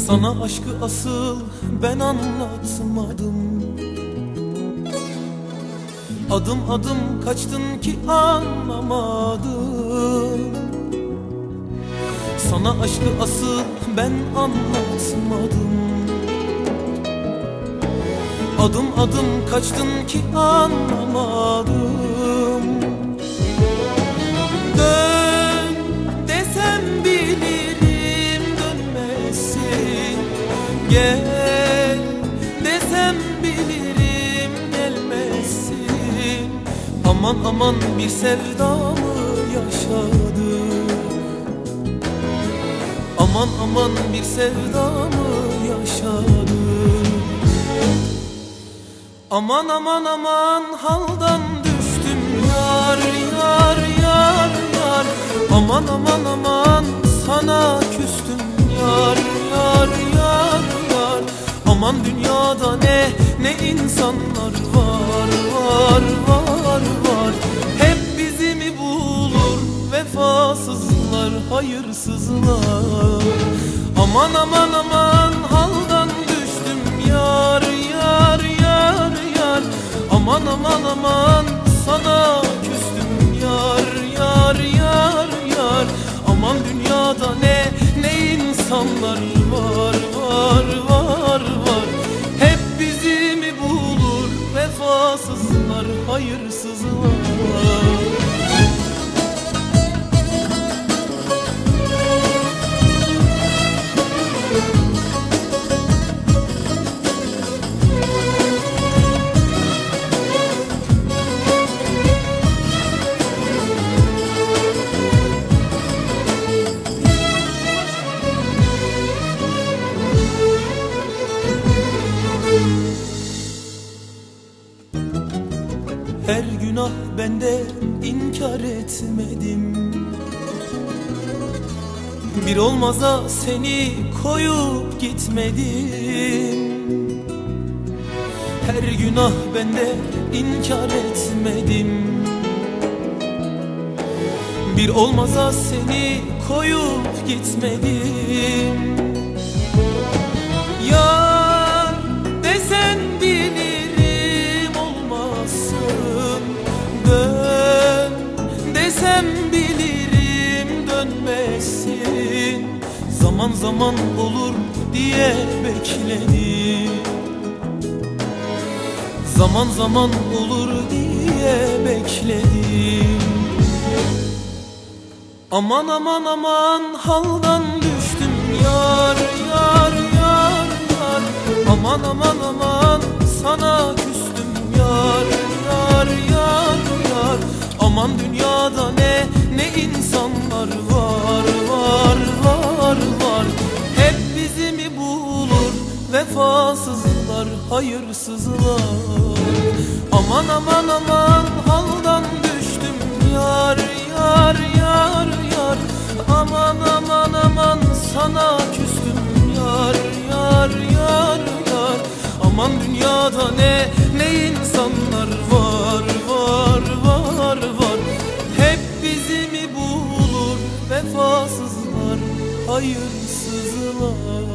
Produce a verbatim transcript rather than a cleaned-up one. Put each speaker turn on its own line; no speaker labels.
Sana aşkı asıl ben anlatmadım. Adım adım kaçtın ki anlamadım. Sana aşkı asıl ben anlatmadım. Adım adım kaçtın ki anlamadım. Dön desem bilirim dönmezsin. Gel desem bilirim gelmezsin. Aman aman bir sevdamı yaşadım. Aman aman bir sevdamı yaşadım. Aman aman aman haldan düştüm yar yar yar yar. Aman aman aman sana küstüm yar yar yar yar. Aman dünyada ne ne insanlar var var var var. Hep bizi mi bulur vefasızlar hayırsızlar. Aman aman aman haldan düştüm yar yar yar yar. Aman aman aman sana küstüm yar yar yar yar. Aman dünyada ne ne insanlar var var var var. Hep bizi mi bulur vefasızlar hayırsızlar. Her günah bende inkar etmedim. Bir olmaza seni koyup gitmedim. Her günah bende inkar etmedim. Bir olmaza seni koyup gitmedim. Yar desen bilirim olmazsın. Dön desem bilirim dönmezsin. Zaman zaman olur diye bekledim. Zaman zaman olur diye bekledim. Aman aman aman haldan düştüm yar yar yar yar. Aman aman aman sana küstüm yar yar yar yar. Aman dünyada ne ne insanlar var var var var. Hep bizi mi bulur vefasızlar hayırsızlar. Aman aman aman haldan düştüm yar yar yar yar. Aman aman aman sana küstüm yar yar yar yar. Aman dünyada ne ne insanlar var var var var. Hep bizi mi bulur vefasızlar hayırsızlar.